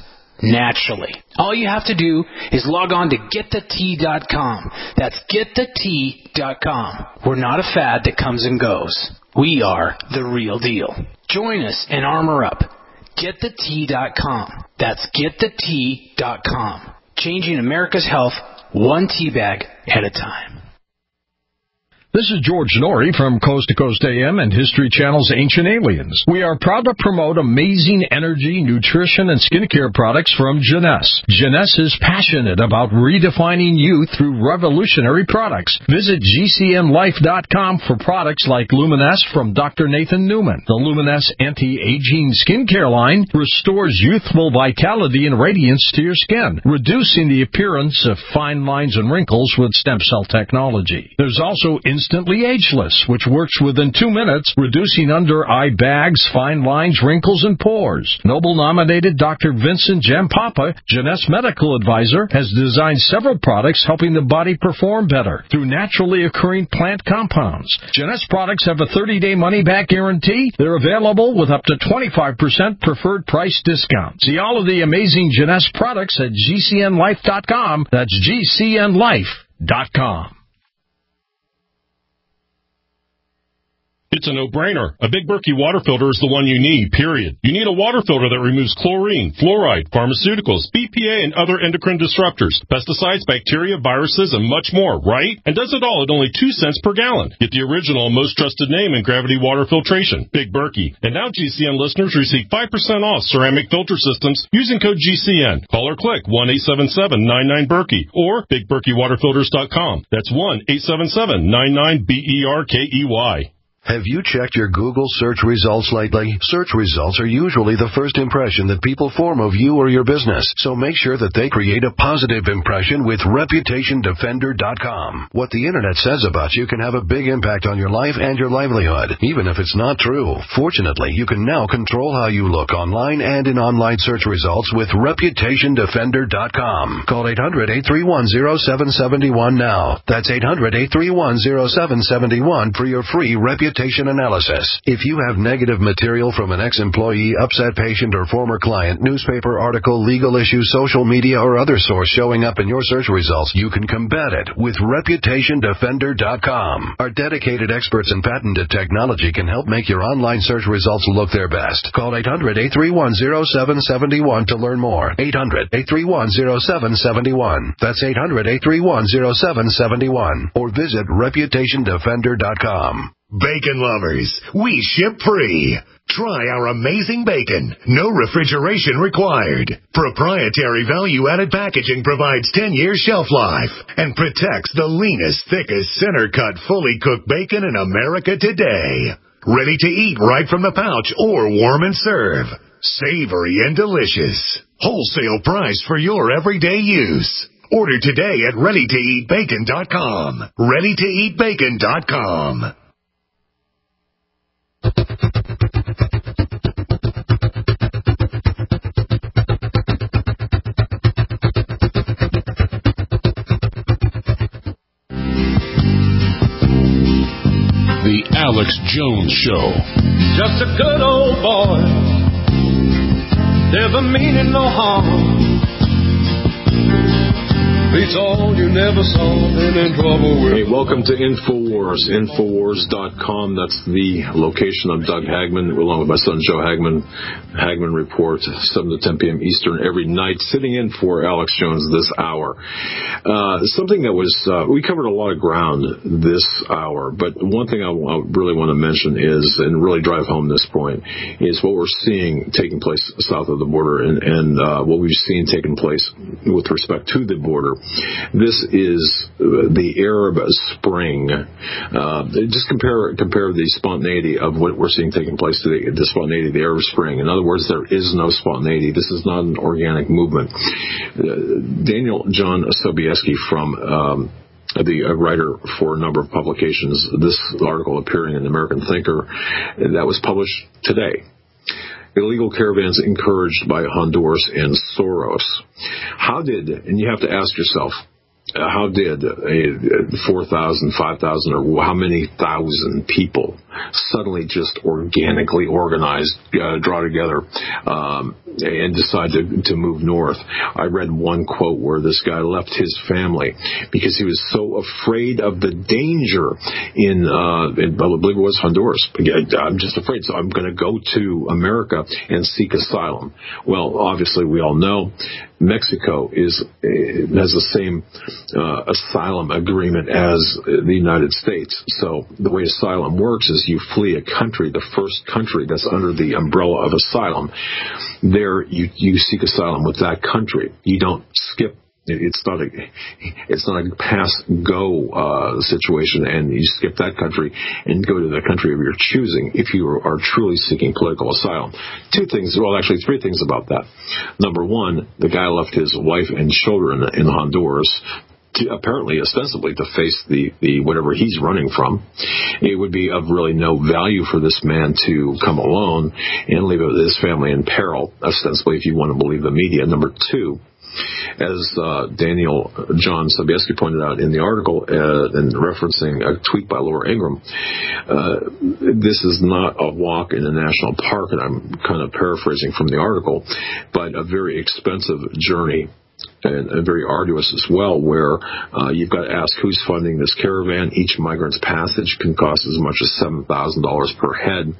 naturally. All you have to do is log on to get the tea dot com. That's get the tea dot com. We're not a fad that comes and goes. We are the real deal. Join us and armor up. get the tea dot com. That's get the tea dot com. Changing America's health one tea bag at a time. This is George Norrie from Coast to Coast A M and History Channel's Ancient Aliens. We are proud to promote amazing energy, nutrition, and skincare products from Jeunesse. Jeunesse is passionate about redefining youth through revolutionary products. Visit G C N life dot com for products like Luminesce from Doctor Nathan Newman. The Luminesce Anti-Aging Skincare line restores youthful vitality and radiance to your skin, reducing the appearance of fine lines and wrinkles with stem cell technology. There's also Instantly Ageless, which works within two minutes, reducing under-eye bags, fine lines, wrinkles, and pores. Nobel-nominated Doctor Vincent Jampapa, Jeunesse medical advisor, has designed several products helping the body perform better through naturally occurring plant compounds. Jeunesse products have a thirty-day money-back guarantee. They're available with up to twenty-five percent preferred price discount. See all of the amazing Jeunesse products at G C N life dot com. That's G C N life dot com. It's a no-brainer. A Big Berkey water filter is the one you need, period. You need a water filter that removes chlorine, fluoride, pharmaceuticals, B P A, and other endocrine disruptors, pesticides, bacteria, viruses, and much more, right? And does it all at only two cents per gallon. Get the original and most trusted name in gravity water filtration, Big Berkey. And now G C N listeners receive five percent off ceramic filter systems using code G C N. Call or click one eight seven seven nine nine Berkey or big berkey water filters dot com. That's one eight seven seven nine nine B E R K E Y. Have you checked your Google search results lately? Search results are usually the first impression that people form of you or your business, so make sure that they create a positive impression with reputation defender dot com. What the internet says about you can have a big impact on your life and your livelihood, even if it's not true. Fortunately, you can now control how you look online and in online search results with reputation defender dot com. Call eight hundred eight three one zero seven seven one now. That's eight hundred eight three one zero seven seven one for your free reputation analysis. If you have negative material from an ex-employee, upset patient, or former client, newspaper article, legal issue, social media, or other source showing up in your search results, you can combat it with reputation defender dot com. Our dedicated experts in patented technology can help make your online search results look their best. Call eight hundred eight three one zero seven seven one to learn more. eight hundred eight three one zero seven seven one. That's eight hundred eight three one zero seven seven one. Or visit reputation defender dot com. Bacon lovers, we ship free. Try our amazing bacon. No refrigeration required. Proprietary value-added packaging provides ten years shelf life and protects the leanest, thickest, center-cut, fully cooked bacon in America today. Ready to eat right from the pouch or warm and serve. Savory and delicious. Wholesale price for your everyday use. Order today at ready to eat bacon dot com. ready to eat bacon dot com. The Alex Jones Show. Just a good old boy, never meaning no harm. Beats all you never saw, been in trouble with. Hey, welcome to InfoWars, Infowars dot com. That's the location of Doug Hagman, along with my son Joe Hagman. Hagman Report, seven to ten p.m. Eastern every night, sitting in for Alex Jones this hour. Uh, something that was, uh, we covered a lot of ground this hour, but one thing I, I really want to mention is, and really drive home this point, is what we're seeing taking place south of the border and, and uh, what we've seen taking place with respect to the border. This is the Arab Spring. Uh, just compare compare the spontaneity of what we're seeing taking place today, the spontaneity of the Arab Spring. In other words, there is no spontaneity. This is not an organic movement. Uh, Daniel John Sobieski from um, the uh, writer for a number of publications, this article appearing in the American Thinker, that was published today. Illegal caravans encouraged by Honduras and Soros. How did, and you have to ask yourself, how did a four thousand, five thousand, or how many thousand people suddenly just organically organized, uh, draw together, um, and decide to, to move north? I read one quote where this guy left his family because he was so afraid of the danger in, uh, in I believe it was Honduras. I'm just afraid, so I'm going to go to America and seek asylum. Well, obviously, we all know Mexico is has the same uh, asylum agreement as the United States. So the way asylum works is you flee a country, the first country that's under the umbrella of asylum. There, you you seek asylum with that country. You don't skip. It's not a it's not a pass go uh, situation, and you skip that country and go to the country of your choosing if you are truly seeking political asylum. Two things, well, actually three things about that. Number one, the guy left his wife and children in Honduras, to, apparently, ostensibly, to face the, the whatever he's running from. It would be of really no value for this man to come alone and leave his family in peril, ostensibly, if you want to believe the media. Number two, as uh, Daniel John Sobieski pointed out in the article, uh, and referencing a tweet by Laura Ingraham, uh, this is not a walk in a national park, and I'm kind of paraphrasing from the article, but a very expensive journey, and, and very arduous as well, where uh, you've got to ask who's funding this caravan. Each migrant's passage can cost as much as seven thousand dollars per head,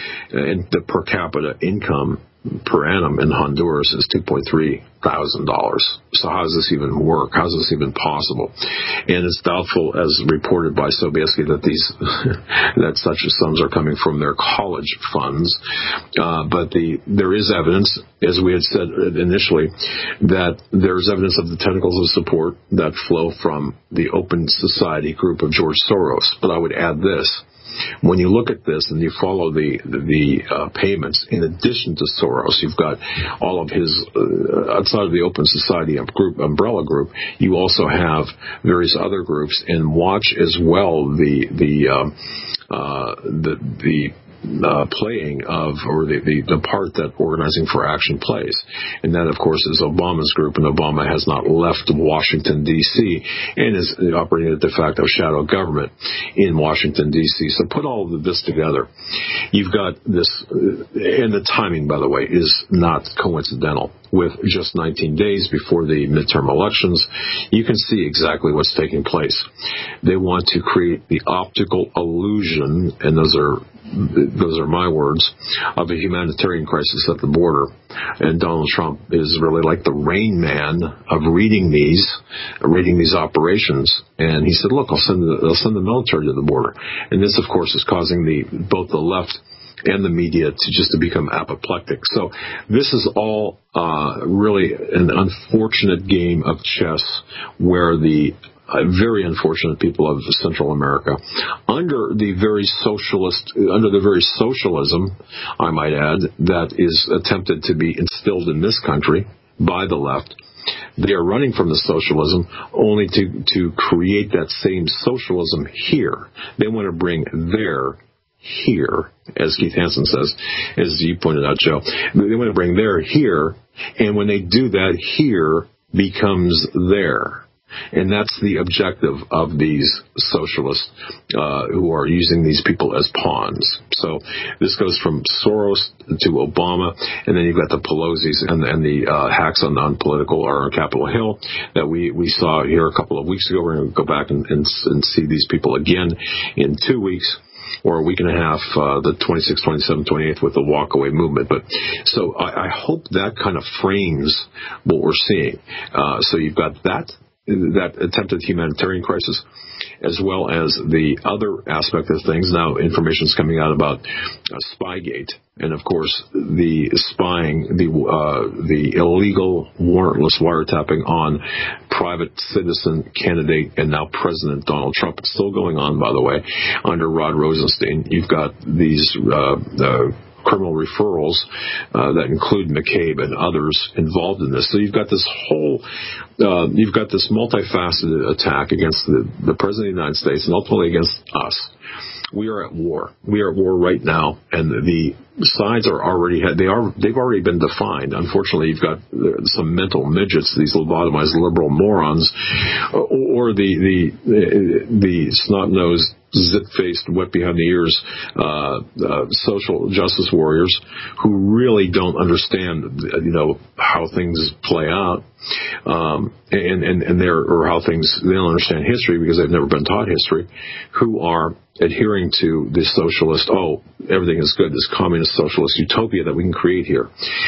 and the per capita income per annum in Honduras is two point three thousand dollars. So how does this even work? How is this even possible? And it's doubtful, as reported by Sobieski, that these that such sums are coming from their college funds. Uh, but the there is evidence, as we had said initially, that there's evidence of the tentacles of support that flow from the Open Society group of George Soros. But I would add this. When you look at this and you follow the the uh, payments, in addition to Soros, you've got all of his, uh, outside of the Open Society group, umbrella group, you also have various other groups, and watch as well the the um, uh, the the Uh, playing of, or the, the, the part that Organizing for Action plays. And that, of course, is Obama's group, and Obama has not left Washington, D C, and is operating a de facto shadow government in Washington, D C. So put all of this together. You've got this, uh, and the timing, by the way, is not coincidental. With just nineteen days before the midterm elections, you can see exactly what's taking place. They want to create the optical illusion, and those are those are my words, of a humanitarian crisis at the border. And Donald Trump is really like the Rain Man of reading these, reading these operations. And he said, look, I'll send the, I'll send the military to the border. And this, of course, is causing the both the left and the media to just to become apoplectic. So this is all uh, really an unfortunate game of chess where the Uh, very unfortunate people of Central America, under the very socialist, under the very socialism, I might add, that is attempted to be instilled in this country by the left. They are running from the socialism only to, to create that same socialism here. They want to bring their here, as Keith Hansen says, as you pointed out, Joe. They want to bring their here, and when they do that, here becomes there. And that's the objective of these socialists uh, who are using these people as pawns. So this goes from Soros to Obama, and then you've got the Pelosi's and, and the uh, hacks on, on political or on Capitol Hill that we, we saw here a couple of weeks ago. We're going to go back and, and, and see these people again in two weeks. Or a week and a half, uh, the twenty-sixth, twenty-seventh, twenty-eighth with the walkaway movement. But so I, I hope that kind of frames what we're seeing. Uh, so you've got that. that attempted humanitarian crisis, as well as the other aspect of things. Now, information is coming out about uh, Spygate, and of course, the spying, the uh, the illegal, warrantless wiretapping on private citizen candidate and now President Donald Trump. It's still going on, by the way, under Rod Rosenstein. You've got these uh, uh, criminal referrals uh, that include McCabe and others involved in this. So you've got this whole, uh, you've got this multifaceted attack against the, the President of the United States and ultimately against us. we are at war. We are at war right now, and the sides are already they are they've already been defined. Unfortunately, you've got some mental midgets, these lobotomized liberal morons, or the the the, the snot-nosed, zit-faced, wet behind the ears uh, uh, social justice warriors who really don't understand, you know, how things play out, um, and and and they're or how things they don't understand history because they've never been taught history, who are adhering to this socialist, oh, everything is good, this communist socialist utopia that we can create here.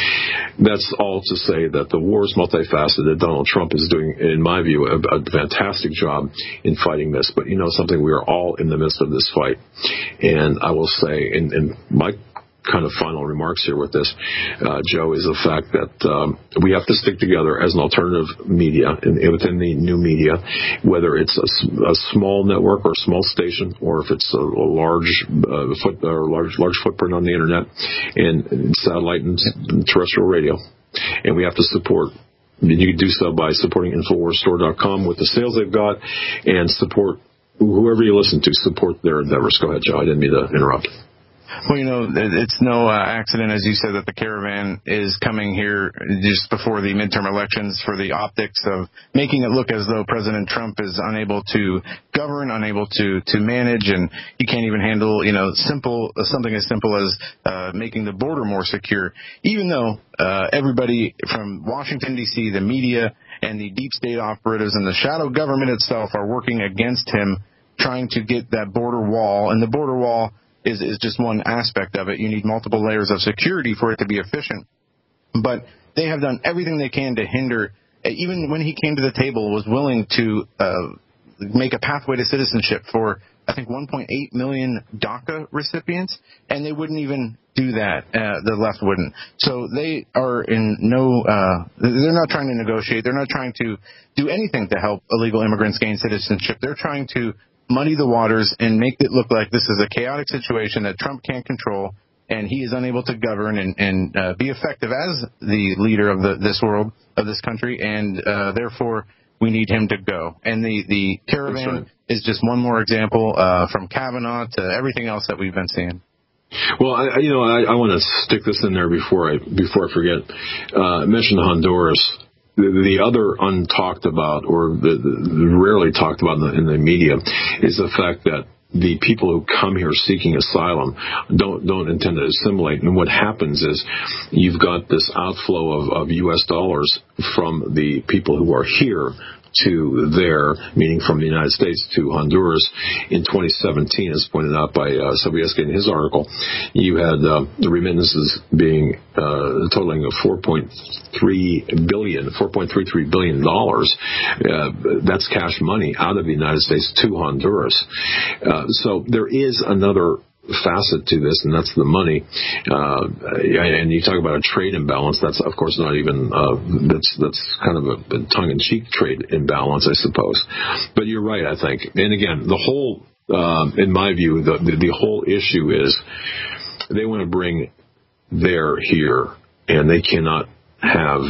That's all to say that the war is multifaceted. Donald Trump is doing, in my view, a, a fantastic job in fighting this. But you know something, we are all in the midst of this fight. And I will say, and, and my kind of final remarks here with this, uh, Joe, is the fact that um, we have to stick together as an alternative media in, within the new media, whether it's a, a small network or a small station, or if it's a, a large uh, foot or large large footprint on the internet and, and satellite and terrestrial radio, and we have to support. You can do so by supporting Infowars Store dot com with the sales they've got, and support whoever you listen to. Support their endeavors. Go ahead, Joe. I didn't mean to interrupt. Well, you know, it's no uh, accident, as you said, that the caravan is coming here just before the midterm elections for the optics of making it look as though President Trump is unable to govern, unable to, to manage, and he can't even handle, you know, simple something as simple as uh, making the border more secure, even though uh, everybody from Washington, D C, the media, and the deep state operatives and the shadow government itself are working against him, trying to get that border wall, and the border wall Is, is just one aspect of it. You need multiple layers of security for it to be efficient. But they have done everything they can to hinder, even when he came to the table, was willing to uh, make a pathway to citizenship for, I think, one point eight million DACA recipients, and they wouldn't even do that. Uh, the left wouldn't. So they are in no, uh, they're not trying to negotiate. They're not trying to do anything to help illegal immigrants gain citizenship. They're trying to muddy the waters and make it look like this is a chaotic situation that Trump can't control, and he is unable to govern and, and uh, be effective as the leader of the, this world, of this country, and uh, therefore we need him to go. And the, the caravan right. is just one more example uh, from Kavanaugh to everything else that we've been seeing. Well, I, you know, I, I want to stick this in there before I before I forget. Uh, I mentioned Honduras. The, the other untalked about, or the, the rarely talked about in the, in the media, is the fact that the people who come here seeking asylum don't don't intend to assimilate. And what happens is you've got this outflow of, of U S dollars from the people who are here to there, meaning from the United States to Honduras. In twenty seventeen, as pointed out by uh, Sobieski in his article, you had uh, the remittances being uh, totaling of four point three billion, four point three three billion dollars. Uh, that's cash money out of the United States to Honduras. Uh, so there is another facet to this, and that's the money. Uh, and you talk about a trade imbalance. That's, of course, not even, uh, that's that's kind of a, a tongue-in-cheek trade imbalance, I suppose. But you're right, I think. And again, the whole, uh, in my view, the, the, the whole issue is they want to bring their here, and they cannot have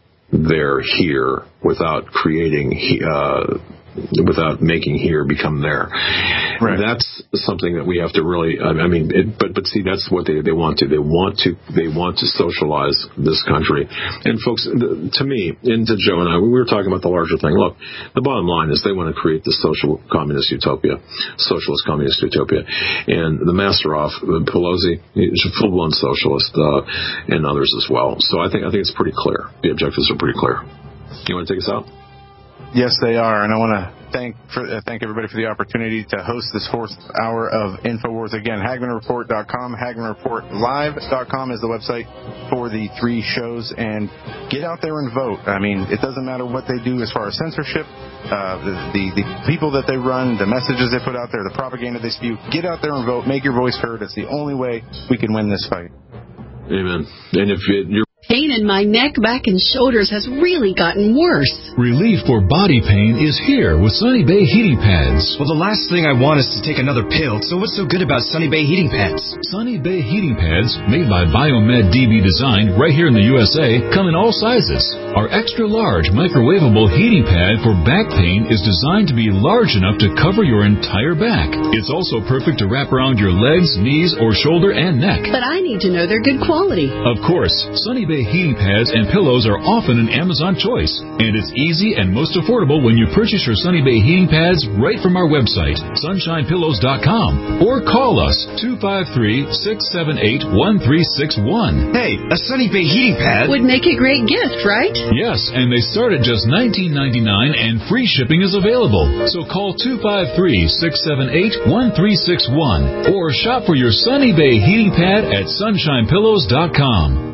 their here without creating, uh, without making here become there. Right. That's something that we have to really, I mean, it, but but see, that's what they, they want to. They want to they want to socialize this country. And folks, to me, and to Joe and I, we were talking about the larger thing. Look, the bottom line is they want to create the social communist utopia, socialist communist utopia. And the master off, Pelosi, is a full-blown socialist, uh, and others as well. So I think I think it's pretty clear. The objectives are pretty clear. You want to take us out? Yes, they are, and I want to thank for, uh, thank everybody for the opportunity to host this fourth hour of InfoWars. Again, Hagman Report dot com, Hagman Report Live dot com is the website for the three shows, and get out there and vote. I mean, it doesn't matter what they do as far as censorship, uh, the, the, the people that they run, the messages they put out there, the propaganda they spew. Get out there and vote. Make your voice heard. It's the only way we can win this fight. Amen. And if it, you're Pain in my neck, back, and shoulders has really gotten worse. Relief for body pain is here with Sunny Bay heating pads. Well, the last thing I want is to take another pill, so what's so good about Sunny Bay heating pads? Sunny Bay heating pads, made by Biomed D B Design right here in the U S A, come in all sizes. Our extra large microwavable heating pad for back pain is designed to be large enough to cover your entire back. It's also perfect to wrap around your legs, knees, or shoulder and neck. But I need to know they're good quality. Of course, Sunny Bay heating pads and pillows are often an Amazon choice, and it's easy and most affordable when you purchase your Sunny Bay heating pads right from our website, sunshine pillows dot com, or call us two five three, six seven eight, one three six one. Hey, a Sunny Bay heating pad would make a great gift, right? Yes, and they start at just nineteen ninety-nine, and free shipping is available. So call two five three, six seven eight, one three six one or shop for your Sunny Bay heating pad at sunshine pillows dot com.